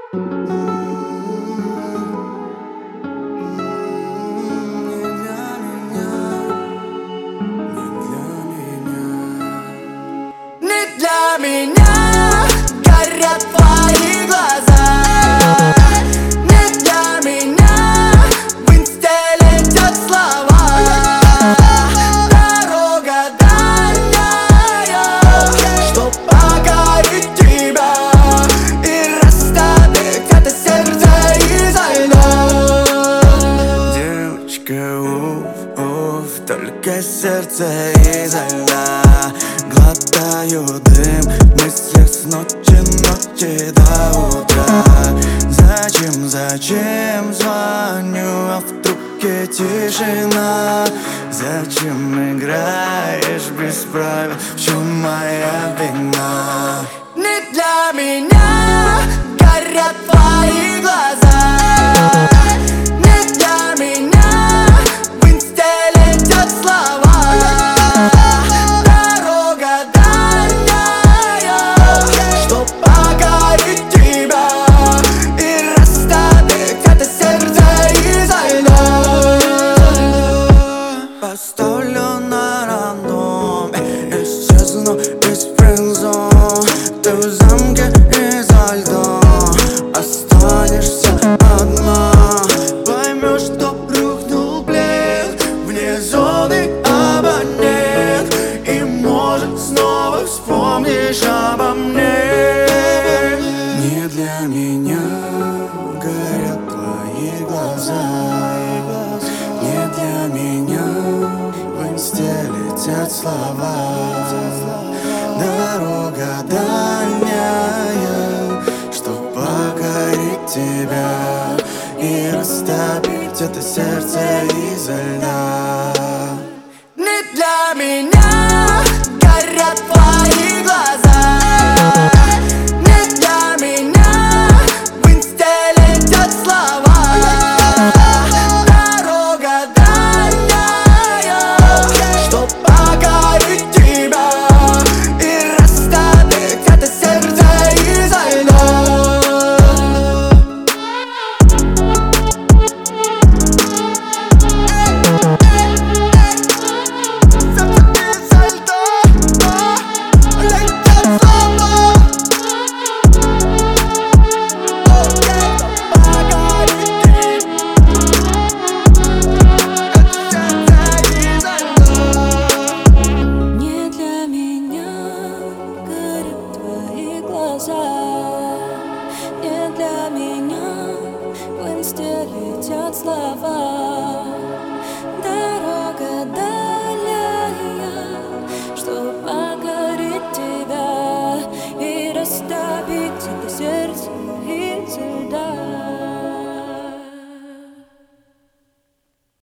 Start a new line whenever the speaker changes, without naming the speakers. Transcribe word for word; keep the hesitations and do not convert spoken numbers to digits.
Не для меня горят твои глаза. Не для меня в инсте летят слова. Дорога дальняя, чтоб покорить тебя и расставить это сердце изо льда. Девочка, уф, уф, только сердце изо льда. Глотаю дым в мыслях с ночи, ночи до утра. Зачем, зачем звоню, а в трубке тишина? Зачем играешь без правил, в чем моя вина? Не для меня горят твои глаза. Не для меня в инсте летят слова. Поставлю на рандоме, исчезну из френдзон. Ты в замке изо льда, останешься одна. Поймешь, что рухнул плед, вне зоны абонент, и может снова вспомнишь обо мне. Не для меня горят твои глаза. Не для меня в инсте летят слова. Дорога дальняя, чтоб покорить тебя и растопить это сердце изо льда. Не для меня горят твои глаза. Не для меня в инсте летят слова.
Не для меня в инсте летят слова.